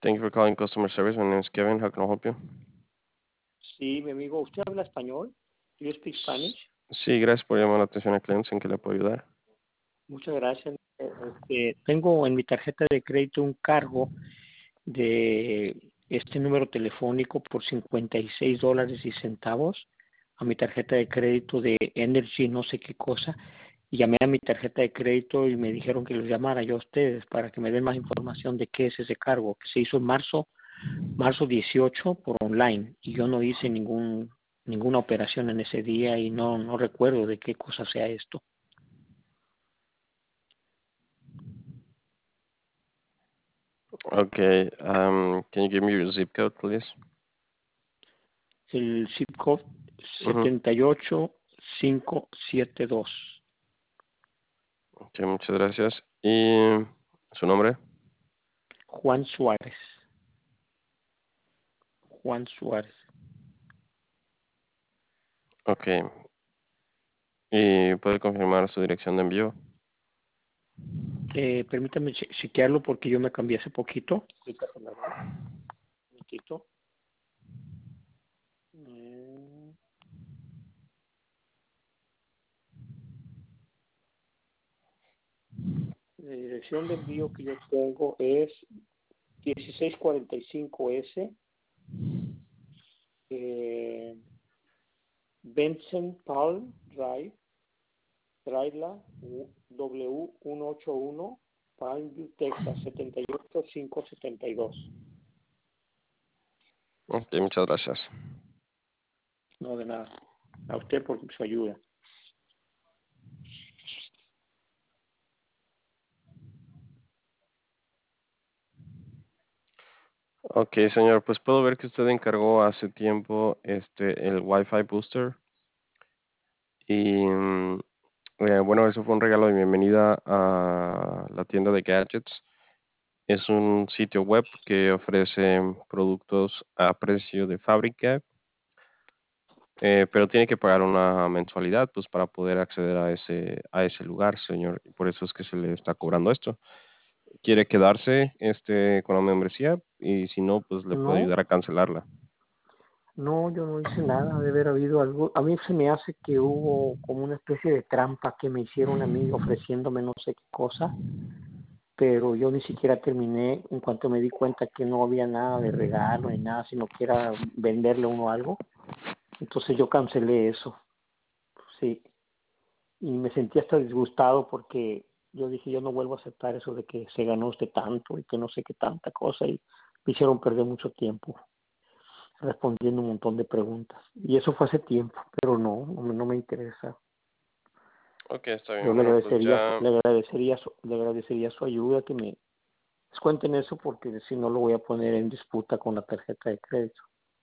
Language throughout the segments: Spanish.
Thank you for calling customer service. My name is Kevin. How can I help you? Sí, mi amigo, ¿usted habla español? ¿Do you speak Spanish? Sí, gracias por llamar la atención al cliente. ¿En qué le puedo ayudar? Muchas gracias. Tengo en mi tarjeta de crédito un cargo de este número telefónico por $56.00 a mi tarjeta de crédito de Energy, no sé qué cosa. Y llamé a mi tarjeta de crédito y me dijeron que los llamara yo a ustedes para que me den más información de qué es ese cargo, que se hizo en marzo 18 por online, y yo no hice ninguna operación en ese día y no recuerdo de qué cosa sea esto. Okay. Can you give me your zip code, please? El zip code Ujú. 78572. Okay, muchas gracias. ¿Y su nombre? Juan Suárez. Juan Suárez. Okay. ¿Y puede confirmar su dirección de envío? Permítame chequearlo porque yo me cambié hace poquito. Ahorita se la doy. Un momentito. La dirección de envío que yo tengo es 1645S, Benson Palm Drive, Traila W181, Palmview, Texas 78572. Okay, muchas gracias. No, de nada. A usted por su ayuda. Okay, señor, pues puedo ver que usted encargó hace tiempo el Wi-Fi Booster y bueno, eso fue un regalo de bienvenida a la tienda de gadgets. Es un sitio web que ofrece productos a precio de fábrica, pero tiene que pagar una mensualidad pues para poder acceder a ese lugar, señor. Y por eso es que se le está cobrando esto. ¿Quiere quedarse con la membresía? Y si no, pues le puede No, ayudar a cancelarla. no, yo no hice nada. De haber habido algo. A mí se me hace que hubo como una especie de trampa que me hicieron a mí ofreciéndome no sé qué cosa, pero yo ni siquiera terminé en cuanto me di cuenta que no había nada de regalo ni nada, sino que era venderle a uno algo. Entonces yo cancelé eso, sí, y me sentí hasta disgustado porque yo dije, yo no vuelvo a aceptar eso de que se ganó usted tanto y que no sé qué tanta cosa, y me hicieron perder mucho tiempo respondiendo un montón de preguntas. Y eso fue hace tiempo, pero no me interesa. Ok, está Yo bien. Bueno, pues ya. le agradecería su ayuda, que me descuenten eso, porque si no lo voy a poner en disputa con la tarjeta de crédito.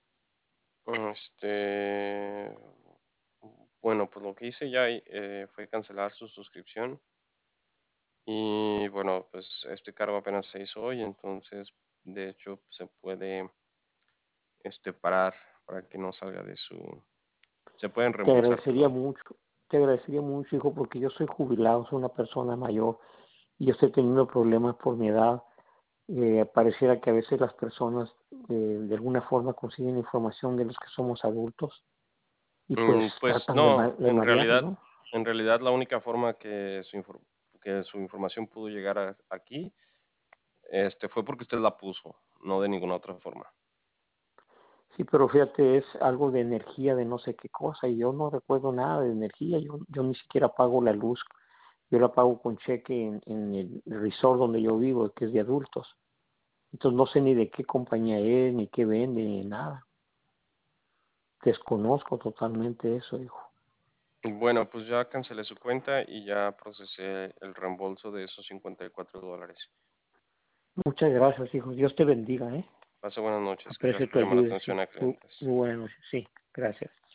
Este. Bueno, pues lo que hice ya fue cancelar su suscripción. Y bueno, pues este cargo apenas se hizo hoy, entonces de hecho se puede parar para que no salga de su. Se pueden Te reembolsar, agradecería perdón. mucho, te agradecería mucho, hijo, porque yo soy jubilado, soy una persona mayor y yo estoy teniendo problemas por mi edad. Pareciera que a veces las personas de alguna forma consiguen información de los que somos adultos y pues Pues tratan de, no, de marearnos, ¿no? en realidad la única forma que su información pudo llegar aquí, fue porque usted la puso, no de ninguna otra forma. Sí, pero fíjate, es algo de energía, de no sé qué cosa, y yo no recuerdo nada de energía. Yo ni siquiera pago la luz, yo la pago con cheque en el resort donde yo vivo, que es de adultos. Entonces no sé ni de qué compañía es, ni qué vende, ni nada. Desconozco totalmente eso, hijo. Bueno, pues ya cancelé su cuenta y ya procesé el reembolso de esos $54. Muchas gracias, hijo. Dios te bendiga, ¿eh? Pase buenas noches. Gracias Aprecio por tu llamar la ayuda, sí. atención a Muy clientes. bueno, sí. Gracias.